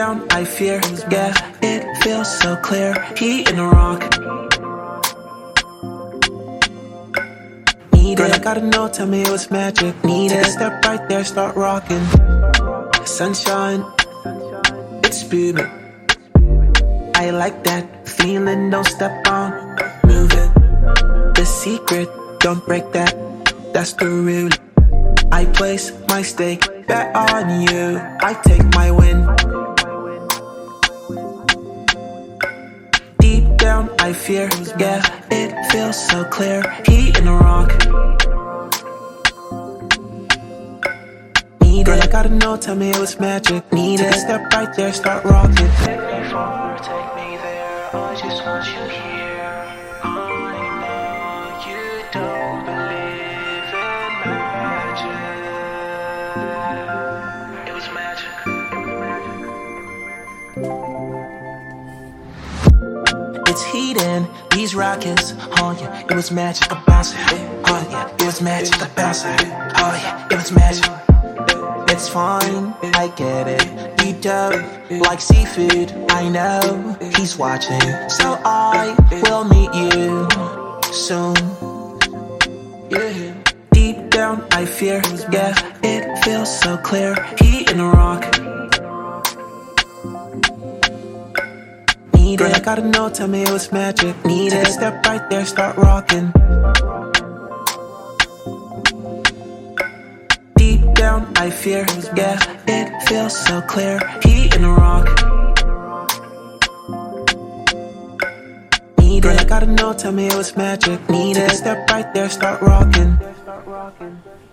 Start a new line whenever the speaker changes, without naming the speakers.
down, I fear, yeah, it feels so clear. Heat in the rock. Need it, I gotta know, tell me it was magic. Need it, take a step right there, start rocking. Sunshine, it's beaming. I like that feeling, don't step on, move it. The secret, don't break that, that's the rule. I place my stake, bet on you, I take my win. Deep down, I fear, yeah, it feels so clear. Heat in the rock. Need it, I gotta know, tell me it was magic. Need it, take a step right there, start rocking.
Take me far, take me there, I just want you here. I know you don't believe in magic. It was magic.
It's heatin', these rockets, oh yeah, it was magic, I bounce it. Oh yeah, it was magic, I bounce it. Oh yeah, it was magic. It's fine, I get it. Deep down, like seafood, I know he's watching. So I will meet you soon. Yeah. Deep down, I fear, yeah, it feels so clear. Heat in the rock. Need it, I gotta know, tell me it was magic. Need it, take a step right there, start rocking. Deep down, I fear, yeah, it feels so clear. Heat in the rock. Need it, I gotta know, tell me it was magic. Need it, take a step right there, start rocking.